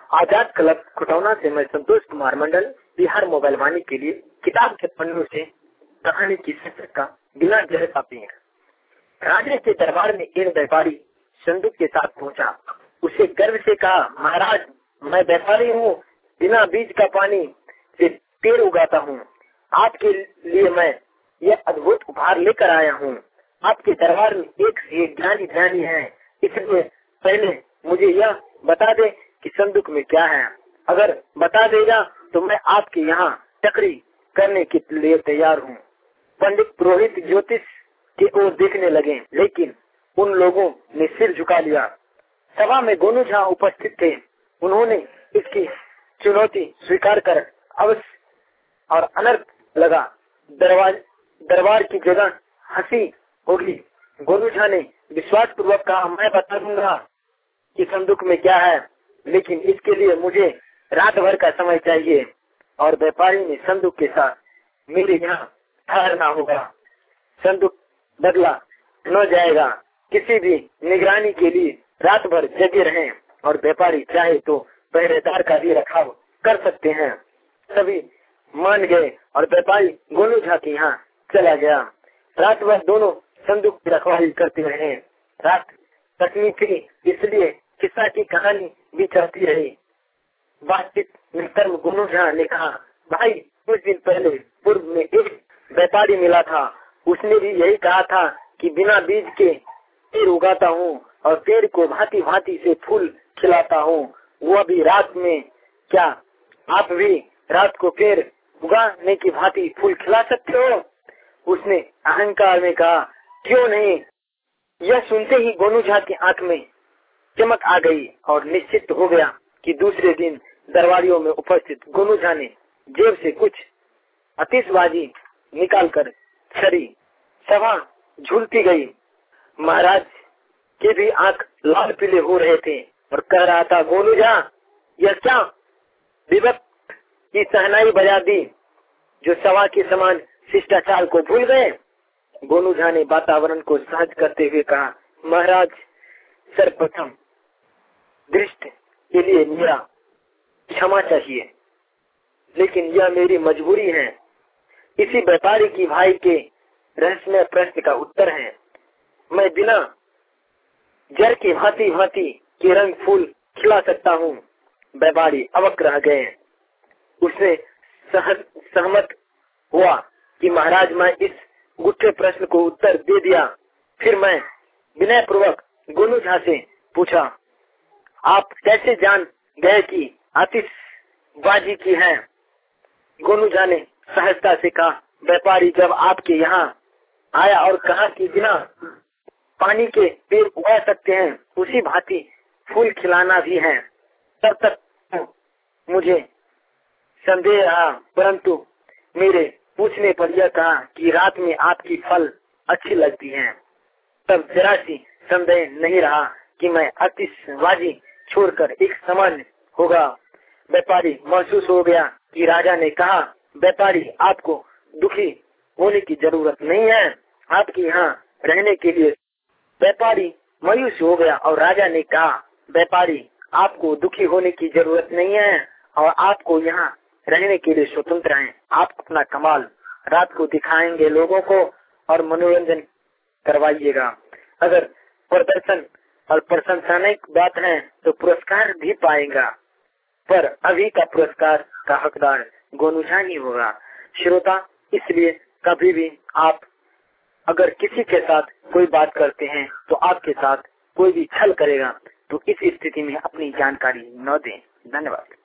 आजाद club Khutauna से मैं Santosh Kumar Mandal Bihar mobile Vani के लिए किताब के पन्नों से कहानी की शीर्षक का बिना जहर का पेड़। राजा के दरबार में एक व्यापारी संदूक के साथ पहुंचा। उसे गर्व से कहा, महाराज मैं व्यापारी हूँ, बिना बीज का पानी से पेड़ उगाता हूँ। आपके लिए मैं यह अद्भुत उपहार लेकर आया हूँ। आपके दरबार में एक से एक ज्ञानी है, इसलिए पहले मुझे यह बता दे कि संदूक में क्या है। अगर बता देगा तो मैं आपके यहाँ चक्री करने के लिए तैयार हूँ। पंडित पुरोहित ज्योतिष की ओर देखने लगे, लेकिन उन लोगों ने सिर झुका लिया। सभा में गोनू झा उपस्थित थे। उन्होंने इसकी चुनौती स्वीकार कर अवश्य और अनर्थ लगा। दरबार की जगह हंसी होगी। गोनू झा ने विश्वास पूर्वक कहा, मैं बता दूंगा कि संदूक में क्या है, लेकिन इसके लिए मुझे रात भर का समय चाहिए। और व्यापारी ने संदूक के साथ मेरे यहाँ ठहरना होगा। संदूक बदला न जाएगा। किसी भी निगरानी के लिए रात भर जगे रहें और व्यापारी चाहे तो पहरेदार का भी रखाव कर सकते हैं। सभी मान गए और व्यापारी गोनू झा के यहाँ चला गया। रात भर दोनों संदूक की रखवाली करते रहे। रात तकनी थी, इसलिए किस्सा की कहानी भी चलती रही। बातचीत में कर्म गोनू झा ने कहा, भाई कुछ दिन पहले पूर्व में एक व्यापारी मिला था। उसने भी यही कहा था कि बिना बीज के पेड़ उगाता हूँ और पेड़ को भांति भांति से फूल खिलाता हूँ। वो भी रात में। क्या आप भी रात को पेड़ उगाने की भांति फूल खिला सकते हो? उसने अहंकार में कहा, क्यों नहीं। यह सुनते ही गोनू झा की आंख में चमक आ गई और निश्चित हो गया कि दूसरे दिन दरबारियों में उपस्थित गोनू झा ने जेब से कुछ आतिशबाजी निकालकर छड़ी। सभा झूलती गई। महाराज के भी आंख लाल पीले हो रहे थे और कह रहा था, गोनू झा यह क्या विभक्त की सहनाई बजा दी, जो सभा के समान शिष्टाचार को भूल गए। गोनू झा ने वातावरण को सहज करते हुए कहा, महाराज सर्वप्रथम दृष्टि के लिए मेरा क्षमा चाहिए, लेकिन यह मेरी मजबूरी है। इसी व्यापारी की भाई के रहस्यमय प्रश्न का उत्तर है। मैं बिना जड़ के भांति भांति के रंग फूल खिला सकता हूँ। व्यापारी अवक रह गए। उसने सहमत हुआ कि महाराज मैं इस गुट्ठे प्रश्न को उत्तर दे दिया। फिर मैं विनय पूर्वक गोनू झा से पूछा, आप कैसे जान गए कि आतिशबाजी की है? गोनू झा ने सहजता से कहा, व्यापारी जब आपके यहाँ आया और कहा कि बिना पानी के पेड़ उगा सकते हैं, उसी भांति फूल खिलाना भी है, तब तक मुझे संदेह रहा, परंतु मेरे पूछने पर यह कहा कि रात में आपकी फल अच्छी लगती हैं। तब जरा सी संदेह नहीं रहा कि मैं आतिशबाजी छोड़कर एक सामान्य होगा। व्यापारी महसूस हो गया कि राजा ने कहा, व्यापारी आपको दुखी होने की जरूरत नहीं है, आपके यहाँ रहने के लिए। व्यापारी मायूस हो गया और राजा ने कहा, व्यापारी आपको दुखी होने की जरूरत नहीं है और आपको यहाँ रहने के लिए स्वतंत्र हैं। आप अपना कमाल रात को दिखाएंगे लोगों को और मनोरंजन करवाइएगा। अगर प्रदर्शन और प्रशंसा की बात है तो पुरस्कार भी पाएगा, पर अभी का पुरस्कार का हकदार गोनू झा ही होगा। श्रोता, इसलिए कभी भी आप अगर किसी के साथ कोई बात करते हैं तो आपके साथ कोई भी छल करेगा, तो इस स्थिति में अपनी जानकारी न दें। धन्यवाद।